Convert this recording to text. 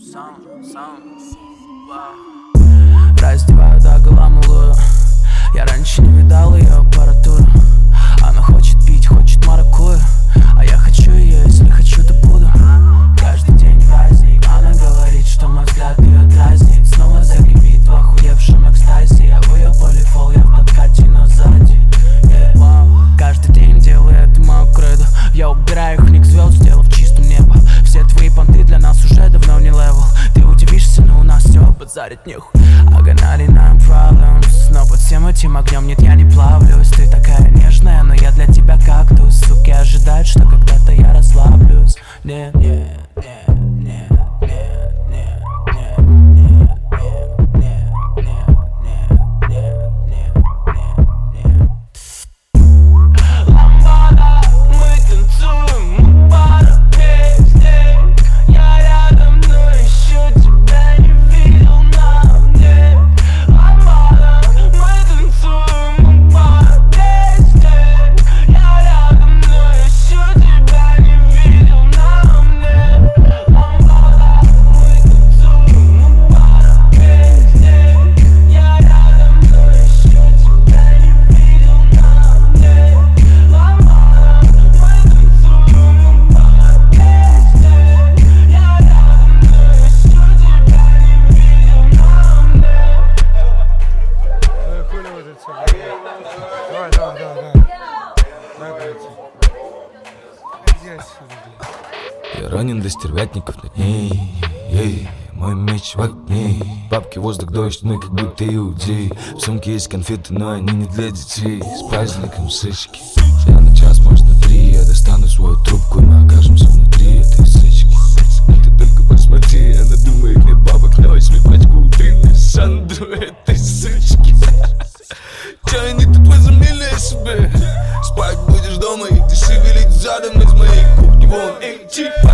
Раздеваю догола малую. Я раньше не видал ее аппаратуру. Она хочет пить, хочет маракую, а я хочу ее, если хочу, то буду. Каждый день праздник. Она говорит, что мой взгляд ее дразнит. Снова загремит в охуевшем экстазе. Я в ее полифол, я в подкате, но сзади. Каждый день делаю это мою кредо. Я убираю их ник звезд, сделав чистым небо. Все твои понты для нас уже давно не левел. Ты удивишься, но у нас все базарить нехуй. I got 99 problems, но под всем этим огнем нет, я не плавлюсь. Ты такая нежная, но я для тебя кактус. Суки ожидают, что когда-то я расслаблюсь. Нет, нет, нет, нет, нет, нет, нет, нет, нет, нет, нет, нет, нет. Ламбада, мы танцуем, мы пара песней. Я рядом, но еще тебя не видел на мне. Ламбада, мы танцуем, мы пара песней. Я рядом, но еще тебя не видел на мне. Ламбада, мы танцуем, мы пара песней. Я рядом, но еще тебя не видел на мне. Ламбада, мы танцуем, мы пара песней. Я рядом, но еще тебя не видел на мне. Хули вот это все. Давай. Дай пройти. Иди отсюда, блядь. Я ранен до стервятников над ней. Ей, мой меч в огне. Бабки, воздух, дождь, мы как будто иудеи. В сумке есть конфеты, но они не для детей. С праздником сычки. Я на час, может на 3. Я достану свою трубку, и мы окажемся внутри этой сычки. Но ты только посмотри, она думает, мне бабок на 8 пачку утренней Сандру этой сычки. Чё они тут возомнили о себе? Спать будешь дома, и ты шевелить задом из моей кухни. Вон, эй, чип.